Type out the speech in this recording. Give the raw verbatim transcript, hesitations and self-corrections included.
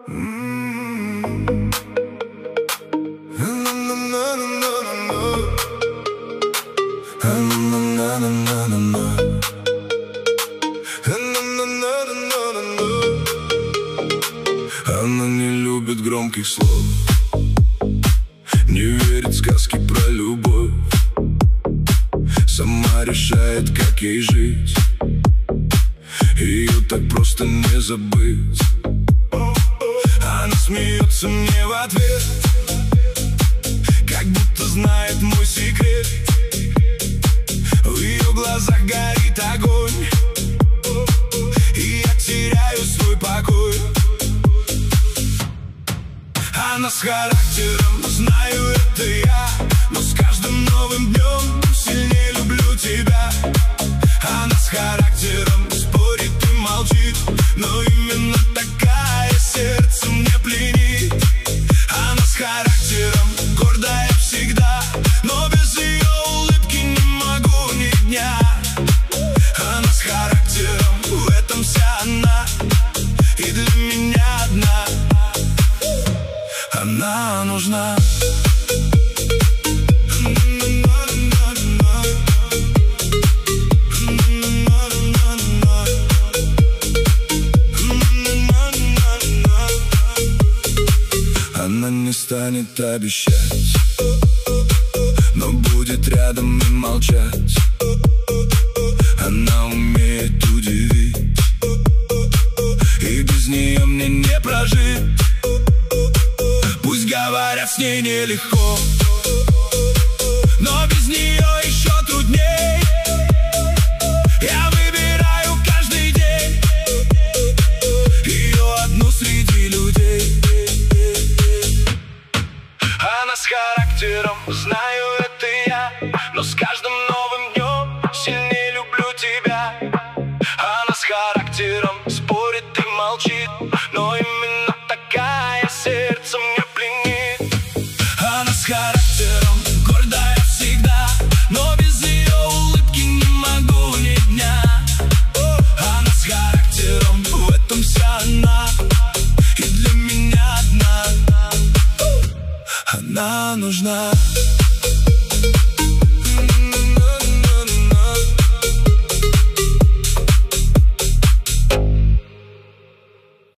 Она не любит громких слов, не верит в сказки про любовь, сама решает, как ей жить. Ее так просто не забыть. Она смеется мне в ответ, как будто знает мой секрет. В ее глазах горит огонь, и я теряю свой покой. Она с характером, знаю, это я, но с каждым новым днем сильнее люблю тебя. Она с характером, спорит и молчит, но именно такая сердце мне пленит. Она с характером, гордая всегда, но без ее улыбки не могу ни дня. Она с характером, в этом вся она, и для меня одна она нужна. Она не станет обещать, но будет рядом и молчать. Она умеет удивить, и без нее мне не прожить. Пусть говорят, с ней нелегко, но без нее еще трудней. Я выбираю каждый день ее одну среди людей. Она с характером, знаю, это я, но с каждым новым днем сильнее люблю тебя. Она с характером, спорит и молчит, но именно такая сердце мне пленит. Она с характером, гордая всегда, но без ее улыбки не могу ни дня. Она с характером, в этом вся она, и для меня одна она нужна.